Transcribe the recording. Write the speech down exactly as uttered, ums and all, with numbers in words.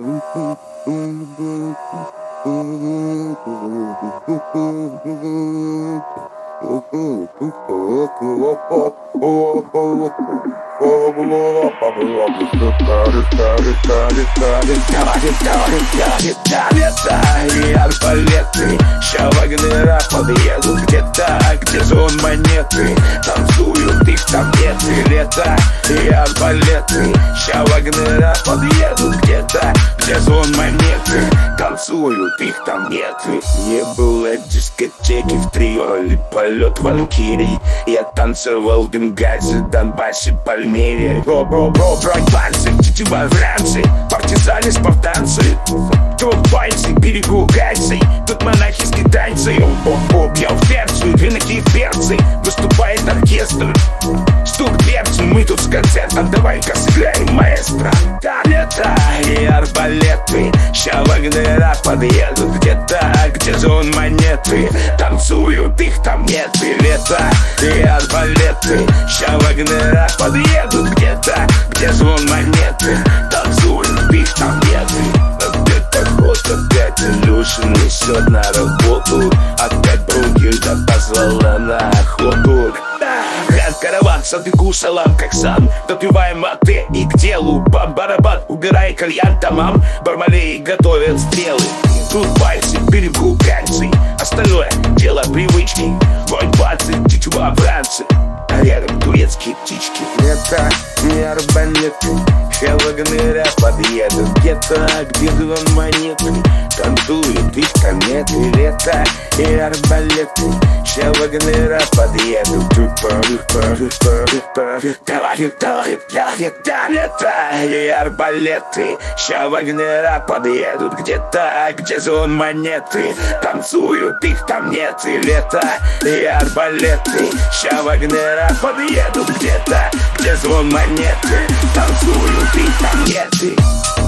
Арбалеты, ща Вагнера подъедут где-то, где звон монеты. Танцуют, их там нет, и лето. И арбалеты, ща Вагнера подъедут где-то, где звон монеты. Танцуют, их там нет. Не было дискотеки в трио или полет валькирий. Я танцевал в Бенгази, Донбассе, Пальмире. Бро-бро-бро, брать-пальцы, тетива вранцы, партизаны, спартанцы. Трубайцы, берегу гайцы, тут монахийские танцы. Оп-оп-оп, я в Перцию, виноки перцы. Выступает оркестр, стук дверцы. Мы тут с концертом, давай-ка сыграем маэстро. Лето и арбалеты, ща Вагнера подъедут где-то, где звон монеты. Танцуют, их там нет, и лето. И арбалеты, ща Вагнера подъедут где-то, где звон монеты. Танцуют, их там нет. Опять поход, опять Илюшин несет на работу. Опять Брунгильда позвала на охоту. Ряд караван, забегу салам, как сам. Допиваем мате и к делу. Бам-барабан, убирай кальян тамам. Бармалеи готовят стрелы. Тут пальцы, берегу гранцы. Остальное дело привычки. Вонь пальцы, тетива бранцы. А рядом турецкие птички. Лето, не арбалеты, ща Вагнера подъедут где-то, где звон монеты. Танцуют, их там нет, и лето. И арбалеты, ща Вагнера подъедут. Давай, давай, давай, лето. И арбалеты, ща Вагнера подъедут где-то, где звон монеты. Танцуют, их там нет, и лето. И арбалеты, ща Вагнера подъедут где-то, где звон монеты. Танцуют, их там нет.